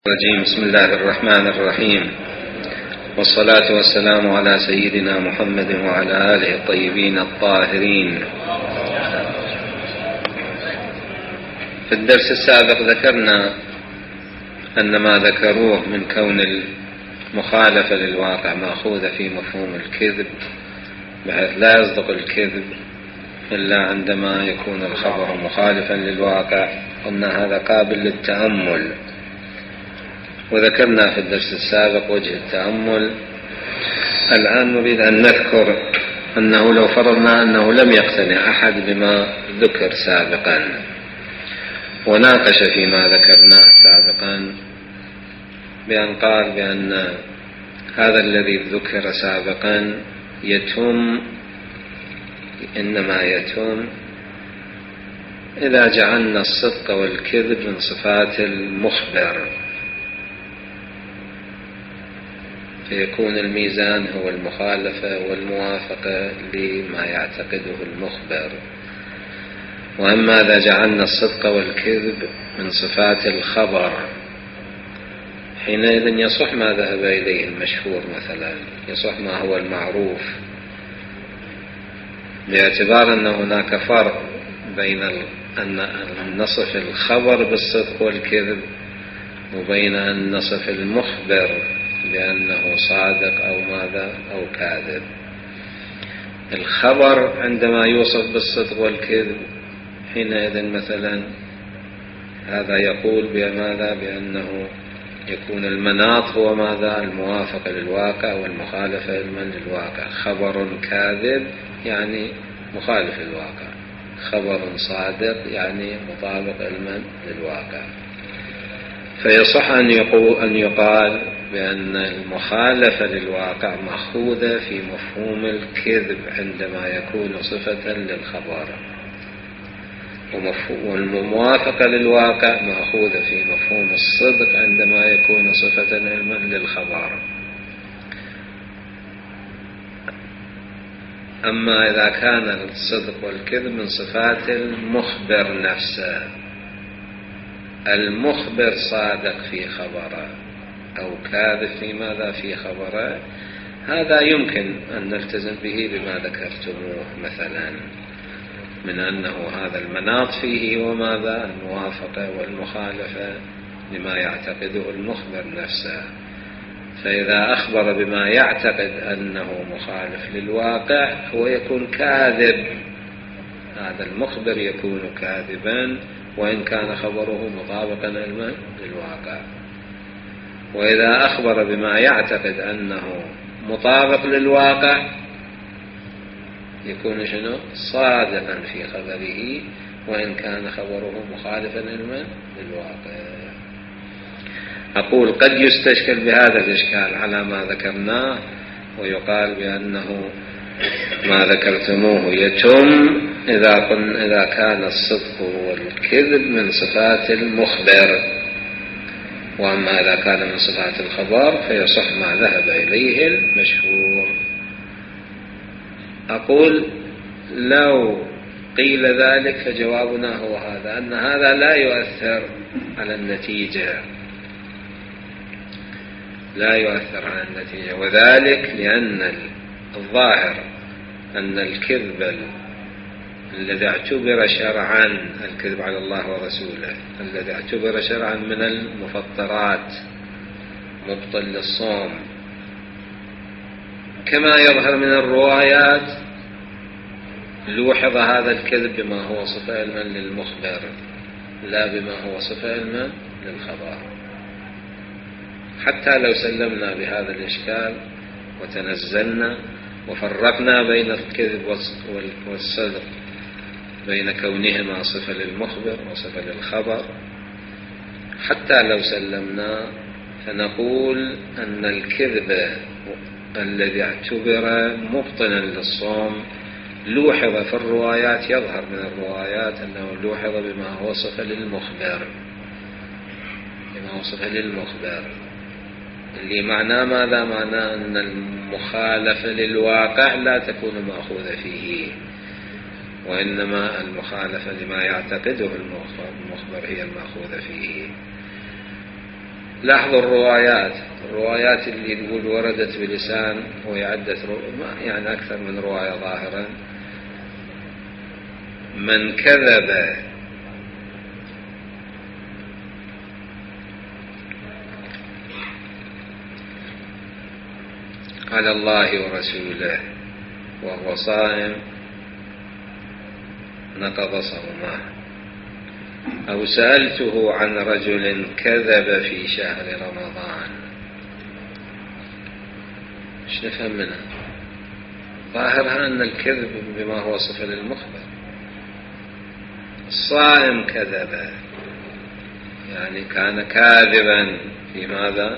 الرجيم. بسم الله الرحمن الرحيم، والصلاة والسلام على سيدنا محمد وعلى آله الطيبين الطاهرين. في الدرس السابق ذكرنا أن ما ذكروه من كون المخالفة للواقع مأخوذة في مفهوم الكذب، بحيث لا يصدق الكذب إلا عندما يكون الخبر مخالفا للواقع، قلنا هذا قابل للتأمل. وذكرنا في الدرس السابق وجه التأمل. الآن نريد أن نذكر أنه لو فرضنا أنه لم يقتنع أحد بما ذكر سابقا وناقش فيما ذكرناه سابقا، بأن قال بأن هذا الذي ذكر سابقا إنما يتم إذا جعلنا الصدق والكذب من صفات المخبر، فيكون الميزان هو المخالفة والموافقة لما يعتقده المخبر. وأما إذا جعلنا الصدق والكذب من صفات الخبر، حينئذ يصح ما ذهب إليه المشهور، مثلا يصح ما هو المعروف، باعتبار أن هناك فرق بين أن نصف الخبر بالصدق والكذب وبين أن نصف المخبر بأنه صادق أو ماذا أو كاذب. الخبر عندما يوصف بالصدق والكذب، حينئذ مثلا هذا يقول بماذا؟ بأنه يكون المناط هو ماذا؟ الموافقة للواقع والمخالفة للواقع. خبر كاذب يعني مخالف للواقع، خبر صادق يعني مطابق للواقع. فيصح أن يقال بأن المخالفة للواقع مأخوذة في مفهوم الكذب عندما يكون صفة للخبر، والموافقة للواقع مأخوذة في مفهوم الصدق عندما يكون صفة للخبر. أما إذا كان الصدق والكذب من صفات المخبر نفسه، المخبر صادق في خبره أو كاذب في ماذا؟ في خبره، هذا يمكن أن نلتزم به بما ذكرتموه مثلا من أنه هذا المناط فيه وماذا؟ الموافقة والمخالفة لما يعتقده المخبر نفسه. فإذا أخبر بما يعتقد أنه مخالف للواقع هو يكون كاذب، هذا المخبر يكون كاذبا وإن كان خبره مطابقا للواقع. وإذا أخبر بما يعتقد أنه مطابق للواقع يكون شنو؟ صادقا في خبره وإن كان خبره مخالفا للواقع. أقول قد يستشكل بهذا الإشكال على ما ذكرناه، ويقال بأنه ما ذكرتموه يتم إذا كان الصدق والكذب من صفات المخبر، وأما إذا كان من صفات الخبر فيصح ما ذهب إليه المشهور. أقول لو قيل ذلك فجوابنا هو هذا، أن هذا لا يؤثر على النتيجة، لا يؤثر على النتيجة، وذلك لأن الظاهر أن الكذب الذي اعتبر شرعا، الكذب على الله ورسوله الذي اعتبر شرعا من المفطرات مبطل للصوم، كما يظهر من الروايات لوحظ هذا الكذب بما هو صفة علما للمخبر لا بما هو صفة علما للخبر. حتى لو سلمنا بهذا الإشكال وتنزلنا وفرقنا بين الكذب والصدق، بين كونهما صفة للمخبر وصفة للخبر، حتى لو سلمنا فنقول أن الكذب الذي اعتبر مبطلا للصوم لوحظ في الروايات، يظهر من الروايات أنه لوحظ بما هو صفة للمخبر، اللي معناه ماذا؟ معناه أن المخالفة للواقع لا تكون مأخوذة فيه، وإنما المخالفة لما يعتقده المخبر هي المأخوذة فيه. لاحظوا الروايات اللي تقول وردت بلسان ويعدت يعني أكثر من رواية ظاهرا. من كذب على الله ورسوله وهو صائم نقض صومه. أو سألته عن رجل كذب في شهر رمضان. ايش نفهم منها؟ ظاهرها أن الكذب بما هو صفة للمخبر. الصائم كذب يعني كان كاذبا في ماذا؟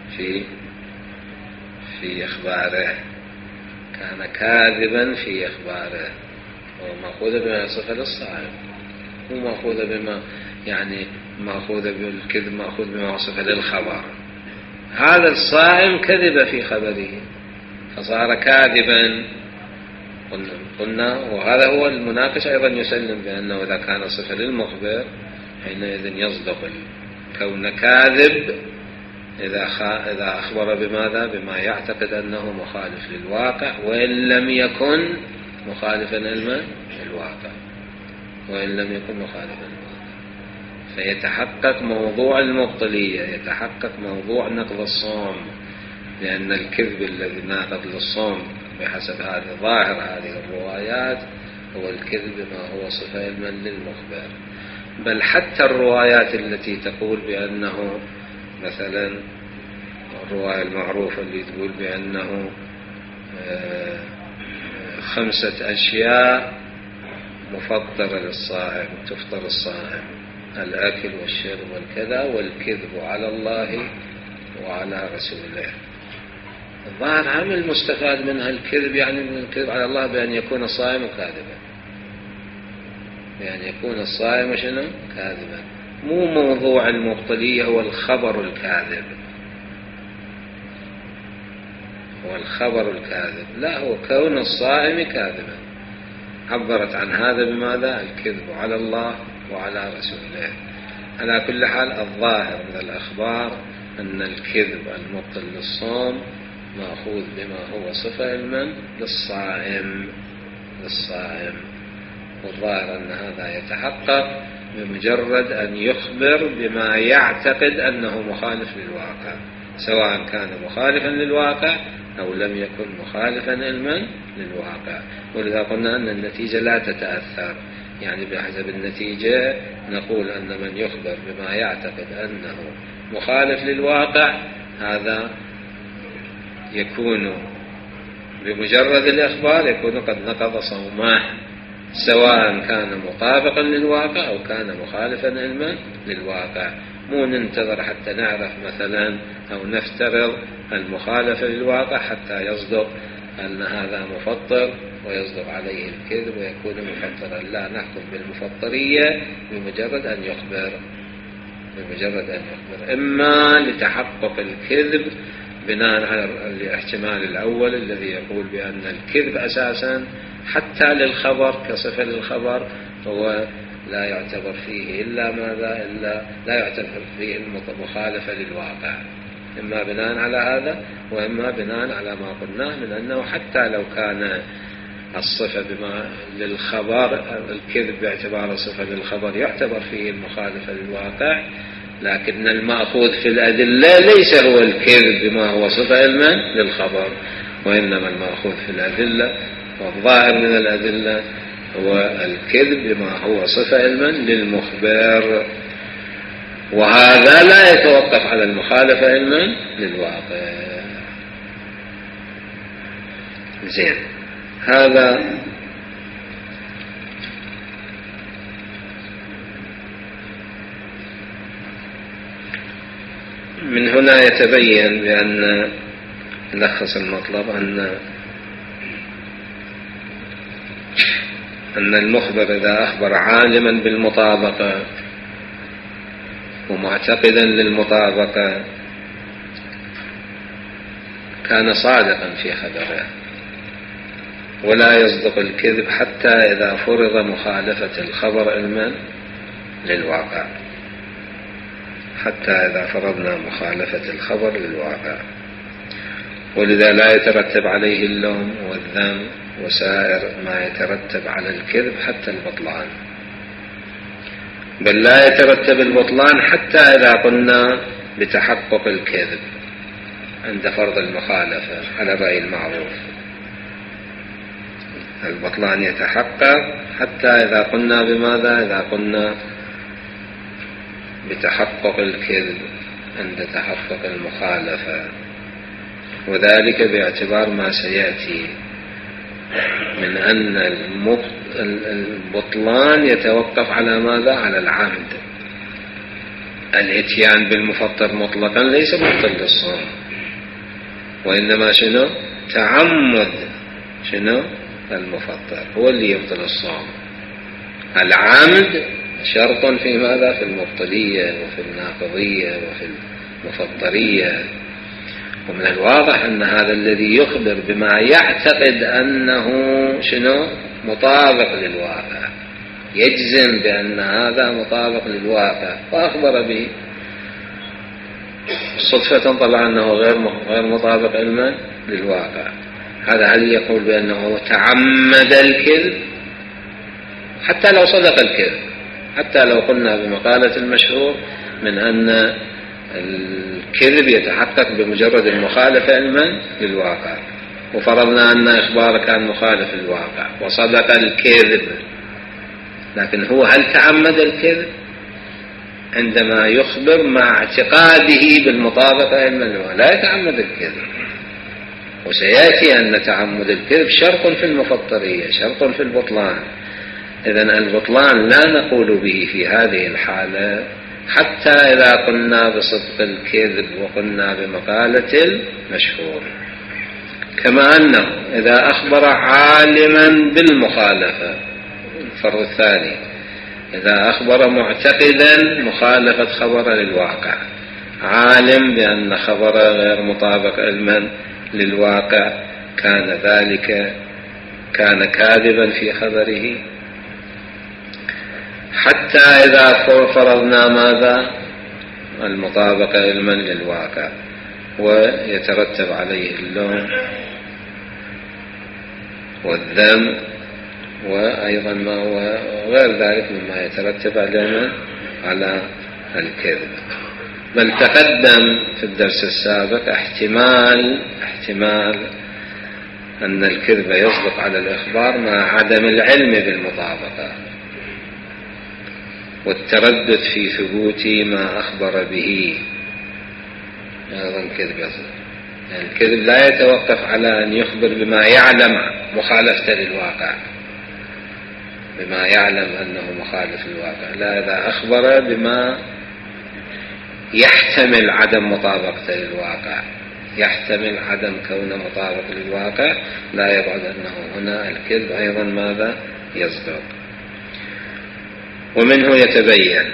في إخباره، كان كاذبا في إخباره. ومأخوذ بما صفة للصائم، مو مأخوذ بما يعني مأخوذ بالكذب، مأخوذ بما صفة للخبر. هذا الصائم كذب في خبره فصار كاذبا. قلنا وهذا هو المناقش أيضا يسلم بأنه إذا كان صفة للمخبر حينئذ يصدق كون كاذب إذا أخبر بماذا؟ بما يعتقد أنه مخالف للواقع وإن لم يكن مخالفا للواقع، وإن لم يكن مخالفا للواقع. فيتحقق موضوع المبطلية، يتحقق موضوع نقض الصوم، لأن الكذب الذي ناقض للصوم بحسب هذه ظاهر هذه الروايات هو الكذب بما هو صفة علما للمخبر. بل حتى الروايات التي تقول بأنه مثلا الرواية المعروفة اللي تقول بأنه 5 أشياء مفطرة للصائم تفطر الصائم: الأكل والشرب والكذا والكذب على الله وعلى رسوله. الظاهر عام المستفاد منها الكذب، يعني من الكذب على الله بأن يكون الصائم كاذبا، بأن يكون الصائم شنو؟ كاذبا. مو موضوع المبطلية هو الخبر الكاذب، هو الخبر الكاذب، لا هو كون الصائم كاذبا. عبرت عن هذا بماذا؟ الكذب على الله وعلى رسوله. على كل حال الظاهر من الأخبار أن الكذب المبطل للصوم مأخوذ بما هو صفة علما للصائم. والظاهر أن هذا يتحقق بمجرد أن يخبر بما يعتقد أنه مخالف للواقع، سواء كان مخالفا للواقع أو لم يكن مخالفا علما للواقع. ولذا قلنا أن النتيجة لا تتأثر، يعني بحسب النتيجة نقول أن من يخبر بما يعتقد أنه مخالف للواقع هذا يكون بمجرد الإخبار يكون قد نقض صومه، سواء كان مطابقا للواقع أو كان مخالفا علما للواقع. مو ننتظر حتى نعرف مثلا أو نفترض المخالفة للواقع حتى يصدق أن هذا مفطر ويصدق عليه الكذب ويكون مفطرا. لا، نحكم بالمفطرية بمجرد أن يخبر، إما لتحقق الكذب بناء على الاحتمال الأول الذي يقول بأن الكذب أساسا حتى للخبر كصفة للخبر هو لا يعتبر فيه إلا ماذا؟ لا يعتبر فيه المخالفة للواقع، إما بناء على هذا وإما بناء على ما قلناه من أنه حتى لو كان الصفة بما للخبر الكذب باعتبار صفة للخبر يعتبر فيه المخالفة للواقع، لكن المأخوذ في الأدلة ليس هو الكذب بما هو صفة علما للخبر، وإنما المأخوذ في الأدلة والظاهر من الأدلة هو الكذب بما هو صفة علما للمخبر، وهذا لا يتوقف على المخالفة علما للواقع. زين، هذا من هنا يتبين بأن نلخص المطلب أن المخبر إذا أخبر عالما بالمطابقة ومعتقدا للمطابقة كان صادقا في خبره، ولا يصدق الكذب حتى إذا فرض مخالفة الخبر علما للواقع. حتى إذا فرضنا مخالفة الخبر للواقع، ولذا لا يترتب عليه اللوم والذم وسائر ما يترتب على الكذب حتى البطلان، بل لا يترتب البطلان حتى إذا قلنا بتحقق الكذب عند فرض المخالفة على الرأي المعروف. البطلان يتحقق حتى إذا قلنا بماذا؟ إذا قلنا بتحقق الكذب عند تحقق المخالفة، وذلك باعتبار ما سيأتي من أن البطلان يتوقف على ماذا؟ على العمد. الاتيان بالمفطر مطلقا ليس مبطل للصوم، وإنما شنو؟ تعمد شنو؟ المفطر هو اللي يبطل الصوم. العمد شرط في ماذا؟ في المبطلية وفي الناقضية وفي المفطرية. ومن الواضح أن هذا الذي يخبر بما يعتقد أنه شنو؟ مطابق للواقع، يجزم بأن هذا مطابق للواقع وأخبر به، صدفة طلع أنه غير مطابق علما للواقع، هذا هل يقول بأنه تعمد الكذب؟ حتى لو صدق الكذب، حتى لو قلنا بمقالة المشهور من أن الكذب يتحقق بمجرد المخالفة علما للواقع، وفرضنا أن إخباره كان مخالف للواقع وصدق الكذب، لكن هو هل تعمد الكذب؟ عندما يخبر مع اعتقاده بالمطابقة علما للواقع لا يتعمد الكذب. وسيأتي أن تعمد الكذب شرط في المفطرية، شرط في البطلان. إذن البطلان لا نقول به في هذه الحالة حتى إذا قلنا بصدق الكذب وقلنا بمقالة المشهور. كما أنه إذا أخبر عالما بالمخالفة، الفرض الثاني إذا أخبر معتقدا مخالفة خبر للواقع، عالم بأن خبر غير مطابق علما للواقع، كان كاذبا في خبره حتى إذا فرضنا ماذا؟ المطابقة علما للواقع، ويترتب عليه اللوم والذم وأيضا ما هو غير ذلك مما يترتب على الكذب. بل تقدم في الدرس السابق احتمال أن الكذب يصدق على الإخبار مع عدم العلم بالمطابقة، والتردد في ثبوت ما أخبر به أيضا كذب يصدق. يعني الكذب لا يتوقف على أن يخبر بما يعلم مخالفة للواقع، بما يعلم أنه مخالف للواقع، لا، إذا أخبر بما يحتمل عدم مطابقته للواقع، يحتمل عدم كونه مطابق للواقع، لا يبعد أنه هنا الكذب أيضا ماذا؟ يصدق. ومنه يتبين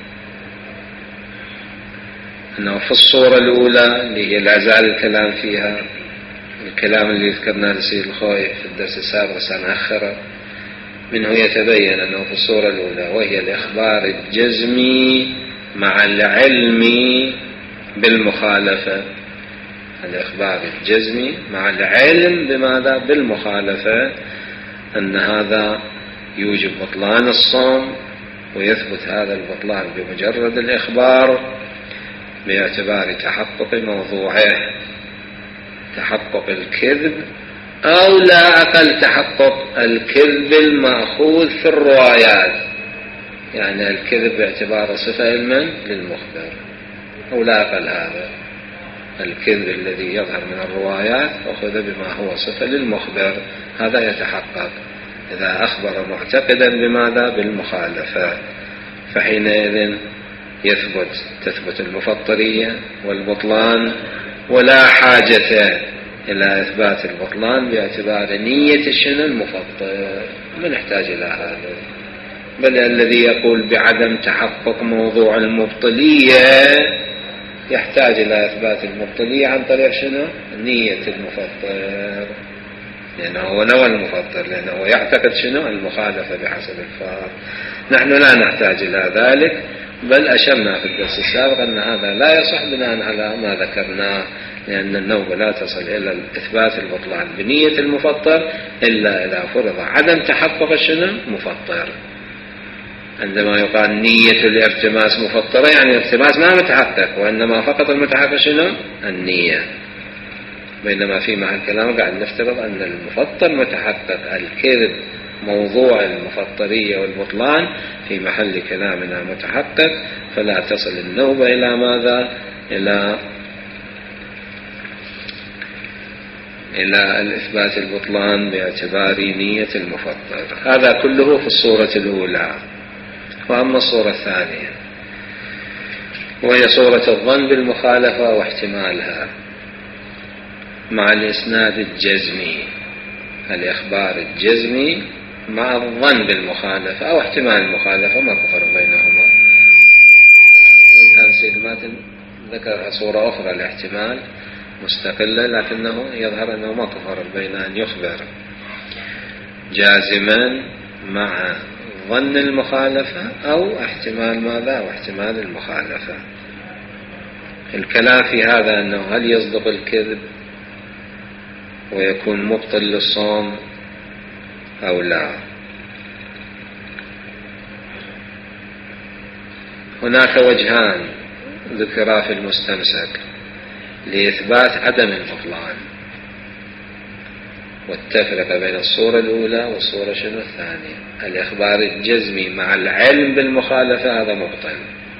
أنه في الصورة الأولى اللي هي لا زال الكلام فيها، الكلام اللي ذكرناه لسيد الخوي في الدرس السابق سنأخره، منه يتبين أنه في الصورة الأولى وهي الإخبار الجزمي مع العلم بالمخالفة، الإخبار الجزمي مع العلم بماذا؟ بالمخالفة، أن هذا يوجب بطلان الصوم، ويثبت هذا البطلان بمجرد الإخبار باعتبار تحقق موضوعه، تحقق الكذب، أو لا أقل تحقق الكذب المأخوذ في الروايات، يعني الكذب باعتبار صفة علما للمخبر، أو لا أقل هذا الكذب الذي يظهر من الروايات أخذ بما هو صفة للمخبر، هذا يتحقق إذا أخبر معتقدا بماذا؟ بالمخالفة، فحينئذ تثبت المفطرية والبطلان، ولا حاجة إلى إثبات البطلان باعتبار نية شنو؟ المفطر، ما نحتاج إلى هذا. بل الذي يقول بعدم تحقق موضوع المبطلية يحتاج إلى إثبات المبطلية عن طريق شنو؟ نية المفطر، لأنه هو نوى المفطر، لأنه يعتقد شنو؟ المخالفة بحسب الفار. نحن لا نحتاج إلى ذلك، بل أشرنا في الدرس السابق أن هذا لا يصح بناء على ما ذكرناه، لأن النوبة لا تصل إلى إثبات البطلان بنية المفطر إلا إذا فرض عدم تحقق الشنو مفطر. عندما يقال نية الارتماس مفطرة يعني الارتماس ما متحقق، وإنما فقط المتحقق شنو النية، بينما في محل كلام قاعد نفترض أن المفطر متحقق. الكذب موضوع المفطرية والبطلان في محل كلامنا متحقق، فلا تصل النوبة إلى ماذا؟ إلى الإثبات البطلان باعتبار نية المفطر. هذا كله في الصورة الأولى. وأما الصورة الثانية وهي صورة الظن بالمخالفة واحتمالها مع الإسناد الجزمي، الإخبار الجزمي مع الظن بالمخالفة أو احتمال المخالفة، ما كفر بينهما. وإن كان سيد ماتن ذكر صورة أخرى الاحتمال مستقلة، لكنه يظهر أنه ما كفر بين أن يخبر جازما مع ظن المخالفة أو احتمال ماذا؟ أو احتمال المخالفة. الكلام في هذا أنه هل يصدق الكذب ويكون مبطل للصوم أو لا. هناك وجهان ذكرا في المستمسك لإثبات عدم البطلان، والتفرقة بين الصورة الأولى والصورة شنو الثانية. الإخبار الجزمي مع العلم بالمخالفة هذا مبطل،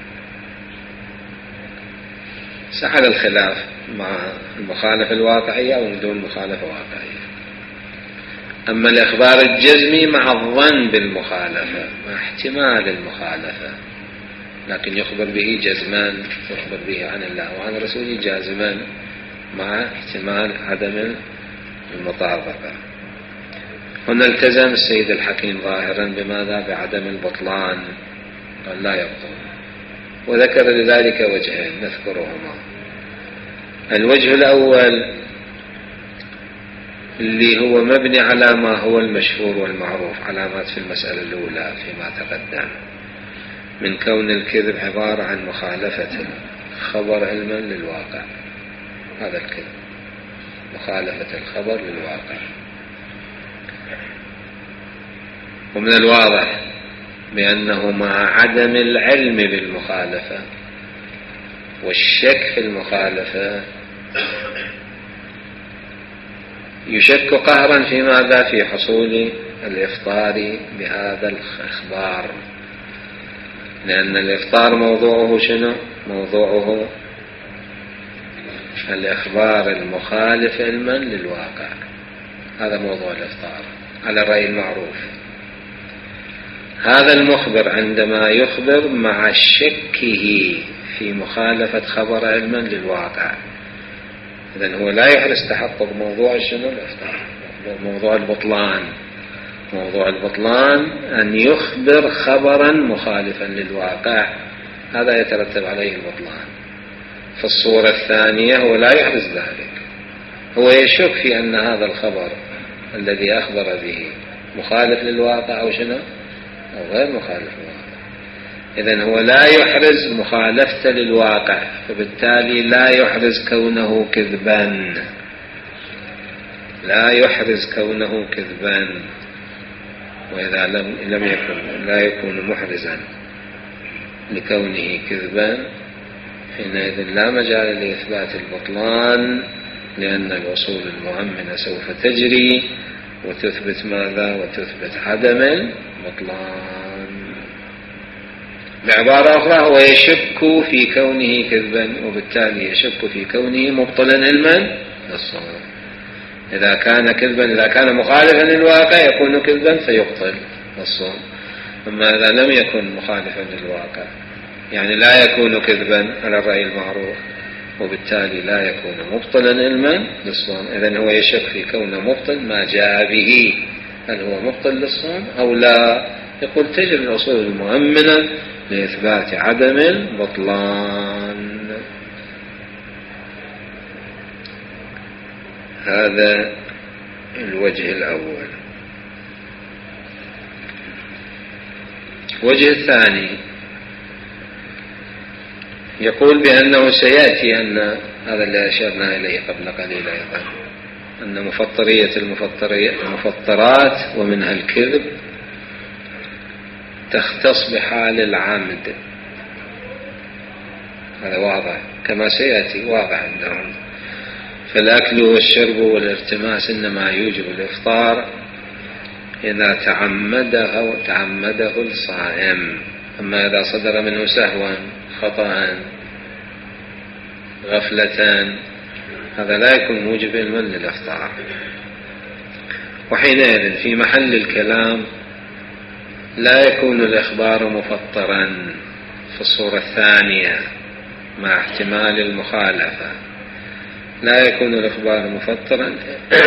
سهل الخلاف مع المخالفة الواقعية أو بدون مخالفة واقعية. أما الإخبار الجزمي مع الظن بالمخالفة مع احتمال المخالفة، لكن يخبر به جزمان، يخبر به عن الله وعن رسوله جازما مع احتمال عدم المطابقة. هنا التزم السيد الحكيم ظاهرا بماذا؟ بعدم البطلان، قال لا يبطل، وذكر لذلك وجهين نذكرهما. الوجه الأول اللي هو مبني على ما هو المشهور والمعروف، علامات في المسألة الأولى فيما تقدم، من كون الكذب عبارة عن مخالفة الخبر علما للواقع. هذا الكذب مخالفة الخبر للواقع. ومن الواضح بأنه مع عدم العلم بالمخالفة والشك في المخالفة يشك قهرا في ماذا؟ في حصول الإفطار بهذا الإخبار، لأن الإفطار موضوعه شنو؟ موضوعه الإخبار المخالف علما للواقع. هذا موضوع الإفطار على الرأي المعروف. هذا المخبر عندما يخبر مع شكه في مخالفة خبر علما للواقع، إذن هو لا يحرص تحقق موضوع شنو؟ الإفطار، موضوع البطلان. موضوع البطلان أن يخبر خبرا مخالفا للواقع، هذا يترتب عليه البطلان. في الصورة الثانية هو لا يحرص ذلك، هو يشك في أن هذا الخبر الذي أخبر به مخالف للواقع أو شنو؟ أو غير مخالف للواقع. إذن هو لا يحرز مخالفته للواقع، فبالتالي لا يحرز كونه كذبا، لا يحرز كونه كذبا. وإذا لم يكن لا يكون محرزا لكونه كذبا، حينئذ لا مجال لإثبات البطلان، لأن الأصول المؤمنة سوف تجري وتثبت ماذا؟ وتثبت عدم البطلان. بعبارة أخرى هو يشك في كونه كذبا، وبالتالي يشك في كونه مبطلا علما للصوم. إذا كان كذبا، إذا كان مخالفا للواقع يكون كذبا فيبطل الصوم. أما إذا لم يكن مخالفا للواقع يعني لا يكون كذبا على الرأي المعروف، وبالتالي لا يكون مبطلا علما للصوم. إذن هو يشك في كونه مبطل ما جاء به، هل هو مبطل للصوم أو لا. يقول تجري الأصول المؤمنة لإثبات عدم البطلان. هذا الوجه الأول. الوجه الثاني يقول بأنه سيأتي أن هذا اللي أشرنا إليه قبل قليل أيضا، أن مفطرية المفطرات ومنها الكذب تختص بحال العمد. هذا واضح كما سيأتي، واضح عندهم. فالأكل والشرب والارتماس إنما يوجب الإفطار إذا تعمده الصائم. أما إذا صدر منه سهوا خطأ غفلة هذا لا يكون موجب علما للإفطار. وحينئذ في محل الكلام لا يكون الإخبار مفطرا في الصورة الثانية مع احتمال المخالفة. لا يكون الإخبار مفطرا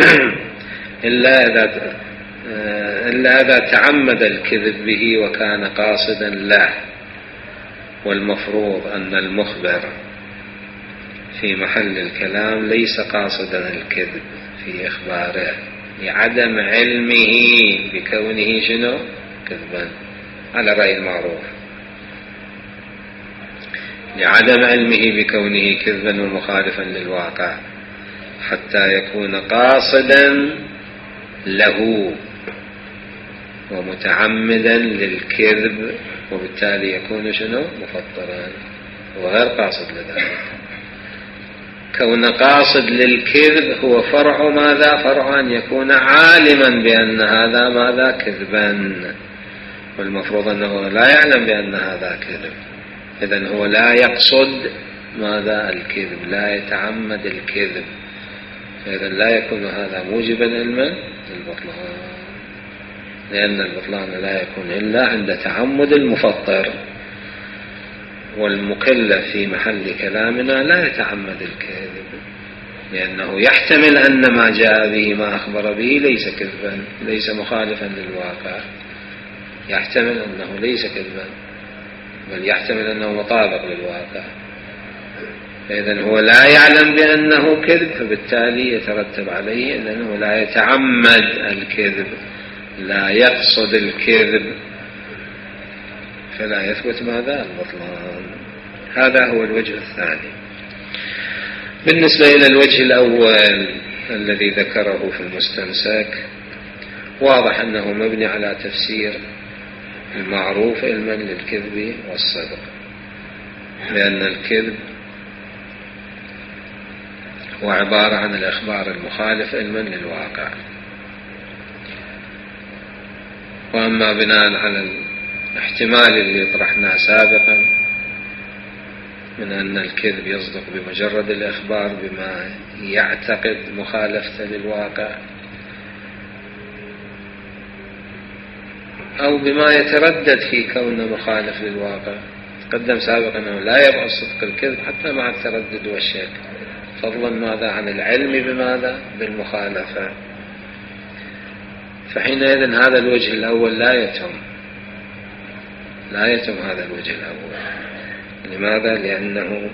إلا إذا تعمد الكذب به وكان قاصدا له. والمفروض أن المخبر في محل الكلام ليس قاصدا الكذب في إخباره لعدم علمه بكونه شنو كذبا، على رأي المعروف، لعدم علمه بكونه كذبا ومخالفا للواقع، حتى يكون قاصدا له ومتعمدا للكذب، وبالتالي يكون شنو مفطرا وغير قاصد لذلك. كون قاصد للكذب هو فرع ماذا؟ فرع أن يكون عالما بأن هذا ماذا كذبا، والمفروض أنه لا يعلم بأن هذا كذب. إذن هو لا يقصد ماذا الكذب، لا يتعمد الكذب، فإذا لا يكون هذا موجبا علما للبطلان، لأن البطلان لا يكون إلا عند تعمد المفطر. والمكلف في محل كلامنا لا يتعمد الكذب، لأنه يحتمل أن ما جاء به ما أخبر به ليس كذبا، ليس مخالفا للواقع، يحتمل أنه ليس كذبا بل يحتمل أنه مطابق للواقع. فإذن هو لا يعلم بأنه كذب، فبالتالي يترتب عليه أنه لا يتعمد الكذب، لا يقصد الكذب، فلا يثبت ماذا البطلان. هذا هو الوجه الثاني. بالنسبة إلى الوجه الأول الذي ذكره في المستمسك، واضح أنه مبني على تفسير المعروف علما للكذب والصدق، لأن الكذب هو عبارة عن الإخبار المخالف علما للواقع. وأما بناء على الاحتمال اللي طرحناه سابقا من أن الكذب يصدق بمجرد الإخبار بما يعتقد مخالفته للواقع، أو بما يتردد في كونه مخالف للواقع. تقدم سابقا أنه لا يبعد صدق الكذب حتى مع التردد والشك، فضلا ماذا عن العلم بماذا بالمخالفة. فحينئذ هذا الوجه الأول لا يتم هذا الوجه الأول. لماذا؟ لأنه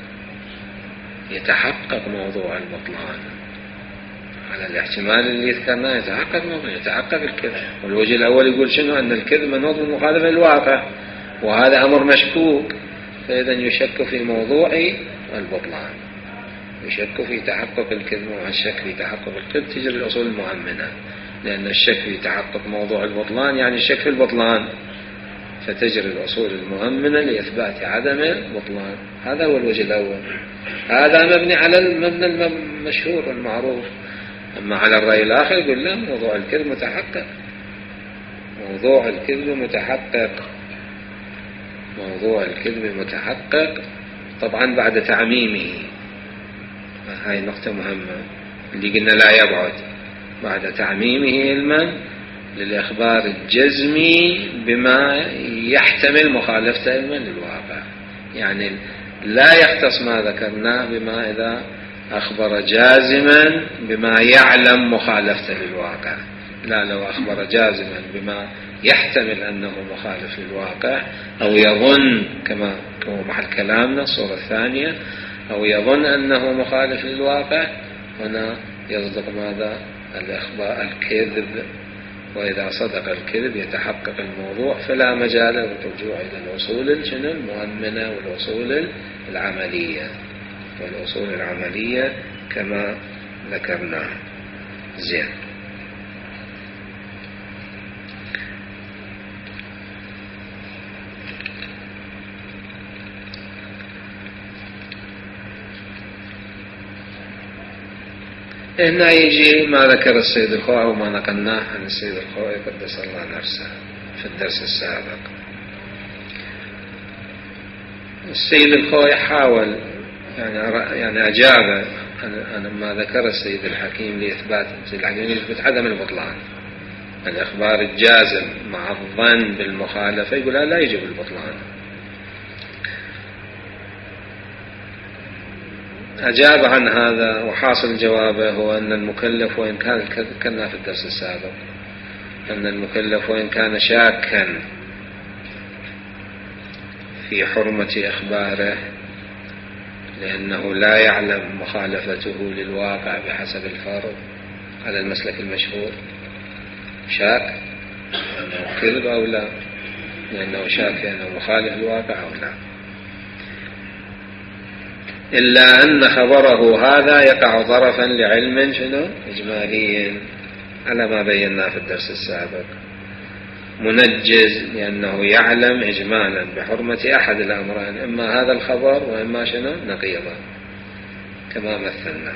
يتحقق موضوع البطلان على الاحتمال اللي ذكرناه، يتحقق الكذب. والوجه الأول يقول شنو؟ أن الكذب منوط بالمخالفة للواقع، وهذا أمر مشكوك، فإذا يشك في موضوع البطلان، يشك في تحقق الكذب. ومع الشك في تحقق الكذب تجري الأصول المؤمنة، لأن الشك في تحقق موضوع البطلان يعني الشك في البطلان، فتجري الأصول المؤمنة لإثبات عدم البطلان. هذا هو الوجه الأول. هذا مبني على المبنى المشهور المعروف. أما على الرأي الآخر يقول لا، موضوع الكذب متحقق، موضوع الكذب متحقق، موضوع الكذب متحقق طبعا بعد تعميمه. هاي نقطة مهمة اللي قلنا لا يبعد بعد تعميمه علما للإخبار الجزمي بما يحتمل مخالفته علما للواقع. يعني لا يختص ما ذكرناه بما إذا أخبر جازما بما يعلم مخالفته للواقع، لا، لو أخبر جازما بما يحتمل أنه مخالف للواقع أو يظن، كما هو محل كلامنا الصورة الثانية، أو يظن أنه مخالف للواقع، هنا يصدق ماذا الإخبار الكذب وإذا صدق الكذب يتحقق الموضوع، فلا مجال للرجوع إلى الأصول المؤمنة والأصول العملية والأصول العملية كما ذكرنا. زين. هنا يجي ما ذكر السيد الخوئي أو ما نقلناه عن السيد الخوئي قدس الله نفسه في الدرس السابق. السيد الخوئي حاول يعني أجاب عن ما ذكر السيد الحكيم لإثبات عدم البطلان، الإخبار الجازم مع الظن بالمخالفة يقول لا يجب البطلان. أجاب عن هذا، وحاصل جوابه هو أن المكلف وإن كان كنا في الدرس السابق أن المكلف وإن كان شاكا في حرمة إخباره لأنه لا يعلم مخالفته للواقع بحسب الفرض على المسلك المشهور، شاك أنه كذب أو لا، لأنه شاك أنه مخالف للواقع أو لا، إلا أن خبره هذا يقع ظرفا لعلم إجمالي على ما بينا في الدرس السابق، منجز لأنه يعلم إجمالا بحرمة أحد الأمرين، إما هذا الخبر وإما نقيضا كما مثلنا.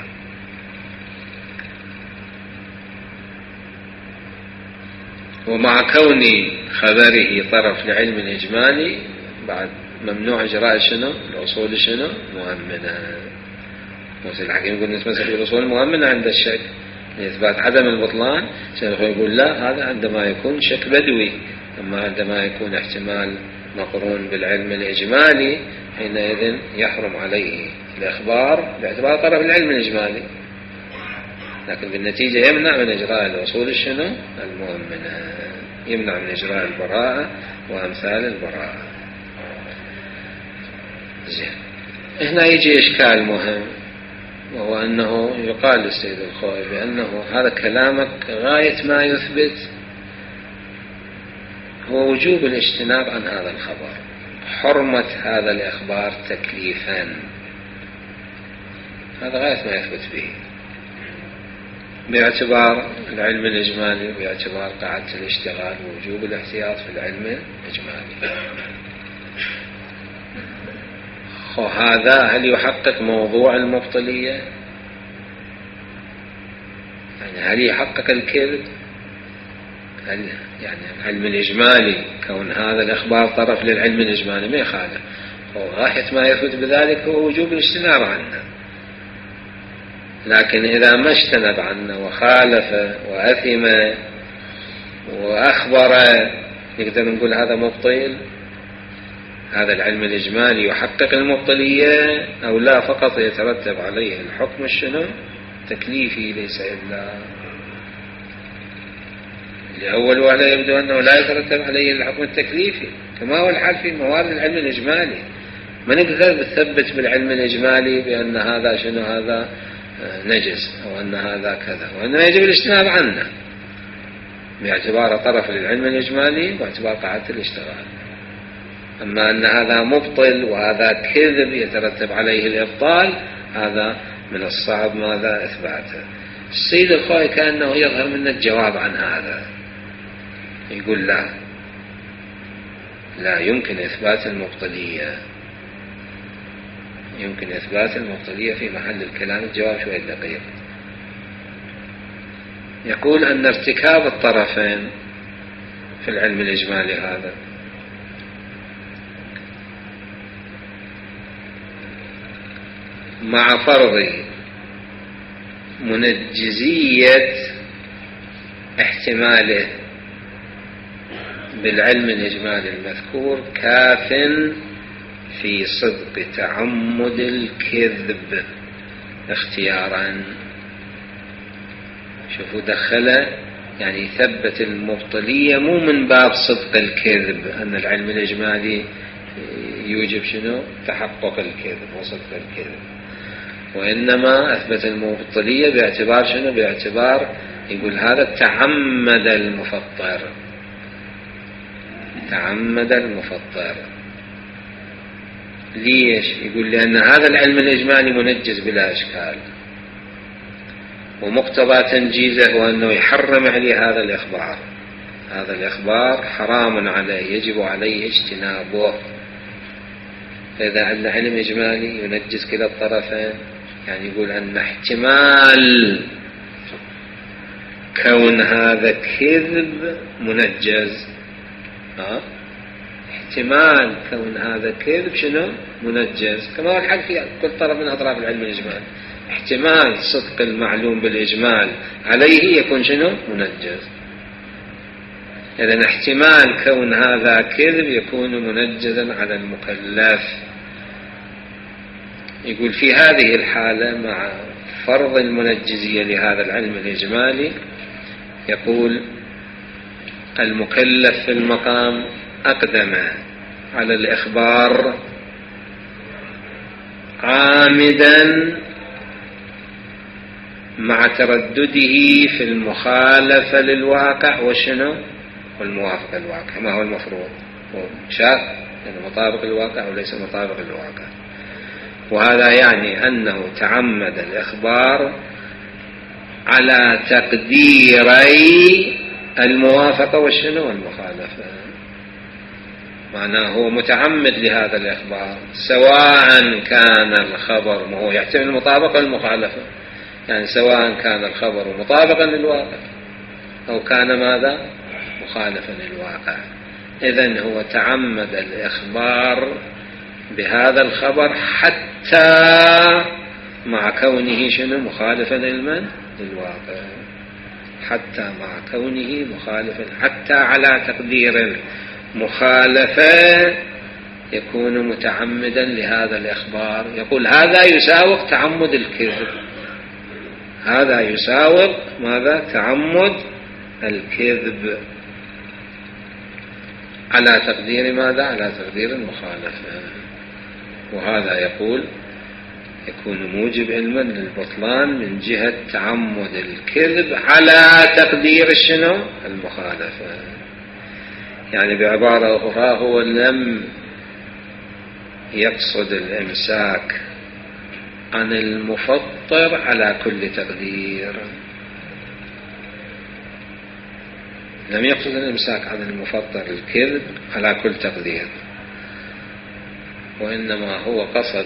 ومع كون خبره طرف لعلم إجمالي بعد ممنوع إجراء الأصول مؤمنة. مثل الحكيم يقول نتمسك بالأصول المؤمنة عند الشك لإثبات عدم البطلان، يقول لا، هذا عندما يكون شك بدوي، أما عندما يكون احتمال مقرون بالعلم الإجمالي حينئذ يحرم عليه الإخبار باعتبار طرف العلم الإجمالي، لكن بالنتيجة يمنع من إجراء الأصول المؤمنة، يمنع من إجراء البراءة وأمثال البراءة. زين. هنا يجي إشكال مهم، وهو أنه يقال للسيد الخوئي بأنه هذا كلامك غاية ما يثبت هو وجوب الاجتناب عن هذا الخبر، حرمة هذا الإخبار تكليفا، هذا غاية ما يثبت به باعتبار العلم الإجمالي وباعتبار قاعدة الاشتغال ووجوب الاحتياط في العلم الإجمالي. وهذا هل يحقق موضوع المبطلية؟ يعني هل يحقق الكذب؟ هل يعني العلم الإجمالي كون هذا الإخبار طرف للعلم الإجمالي ما يخالف، وغاية ما يثبت بذلك هو وجوب الاجتناب عنه، لكن إذا ما اجتنب عنه وخالف وأثم وأخبر نقدر نقول هذا مبطل، هذا العلم الإجمالي يحقق المبطلية أو لا فقط يترتب عليه الحكم تكليفي ليس إلا الأول، ولا يبدو أنه لا يترتب عليه الحكم التكليفي كما هو الحال في موارد العلم الإجمالي. ما نقدر نثبت بالعلم الإجمالي بأن هذا هذا نجس أو أن هذا كذا، وأنه يجب الاجتناب عنه باعتبار طرف للعلم الإجمالي واعتبار قاعدة الاشتغال. أما أن هذا مبطل وهذا كذب يترتب عليه الإبطال، هذا من الصعب ماذا إثباته. السيد الخوئي كأنه يظهر منه الجواب عن هذا، يقول لا يمكن إثبات المبطلية، يمكن إثبات المبطلية في محل الكلام. الجواب شوي دقيق، يقول أن ارتكاب الطرفين في العلم الإجمالي هذا مع فرض منجزية احتماله بالعلم الإجمالي المذكور كاف في صدق تعمد الكذب اختيارا. شوفوا دخله يعني ثبت المبطلية مو من باب صدق الكذب أن العلم الإجمالي يوجب تحقق الكذب وصدق الكذب، وإنما أثبت المبطلية باعتبار باعتبار يقول هذا تعمد المفطر. تعمد المفطر ليش؟ يقول لأن هذا العلم الإجمالي منجز بلا إشكال، ومقتضى تنجيزه هو أنه يحرم عليه هذا الإخبار. هذا الإخبار حرام عليه، يجب عليه اجتنابه. فإذا عندنا علم إجمالي ينجز كلا الطرفين، يعني يقول أن احتمال كون هذا كذب منجز. احتمال كون هذا كذب شنو؟ منجز، كما هو الحق في كل طرف من أطراف العلم الإجمالي. احتمال صدق المعلوم بالإجمال عليه يكون شنو؟ منجز. إذن احتمال كون هذا كذب يكون منجزا على المكلف. يقول في هذه الحالة مع فرض المنجزية لهذا العلم الإجمالي، يقول المكلف في المقام أقدم على الإخبار عامدا مع تردده في المخالفة للواقع وشنو؟ والموافقة للواقع. ما هو المفروض؟ شاك يعني مطابق الواقع وليس مطابق الواقع. وهذا يعني أنه تعمد الإخبار على تقديري الموافقة والشنو والمخالفة. معناه هو متعمد لهذا الإخبار سواء كان الخبر، ما هو يحتمل المطابقة والمخالفة، يعني سواء كان الخبر مطابقا للواقع أو كان ماذا؟ مخالفا للواقع. إذن هو تعمد الإخبار بهذا الخبر حتى مع كونه شنو؟ مخالفا للواقع. حتى مع كونه مخالفا، حتى على تقدير المخالفة يكون متعمدا لهذا الإخبار. يقول هذا يساوق تعمد الكذب. هذا يساوق ماذا؟ تعمد الكذب على تقدير ماذا؟ على تقدير المخالفة. وهذا يقول يكون موجب علما للبطلان من جهة تعمد الكذب على تقدير الشنو؟ المخالفة. يعني بعبارة أخرى هو لم يقصد الإمساك عن المفطر على كل تقدير. لم يقصد الإمساك عن المفطر الكذب على كل تقدير، وإنما هو قصد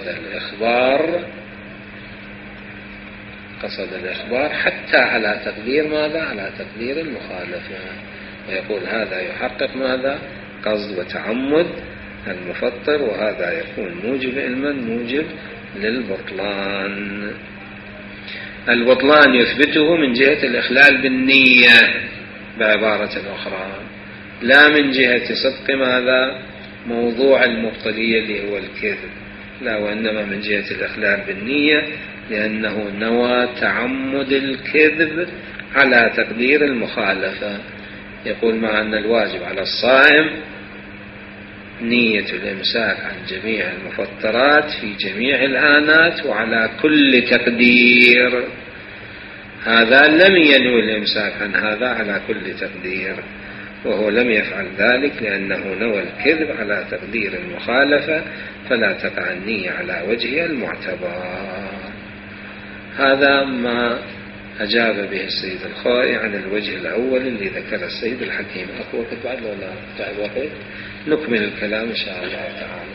الإخبار حتى على تقدير ماذا؟ على تقدير المخالفة. ويقول هذا يحقق ماذا؟ قصد وتعمد المفطر، وهذا يكون موجب علما موجب للبطلان. البطلان يثبته من جهة الإخلال بالنية بعبارة أخرى، لا من جهة صدق ماذا؟ موضوع المبطلية اللي هو الكذب، لا، وإنما من جهة الإخلال بالنية، لأنه نوى تعمد الكذب على تقدير المخالفة. يقول مع أن الواجب على الصائم نية الإمساك عن جميع المفطرات في جميع الآنات وعلى كل تقدير. هذا لم ينوي الإمساك عن هذا على كل تقدير، وهو لم يفعل ذلك لأنه نوى الكذب على تقدير المخالفة، فلا تقع النية على وجهها المعتبر. هذا ما أجاب به السيد الخوئي عن الوجه الأول اللي ذكر السيد الحكيم. أقوى وقت بعد ولا تعب وقت؟ نكمل الكلام إن شاء الله تعالى.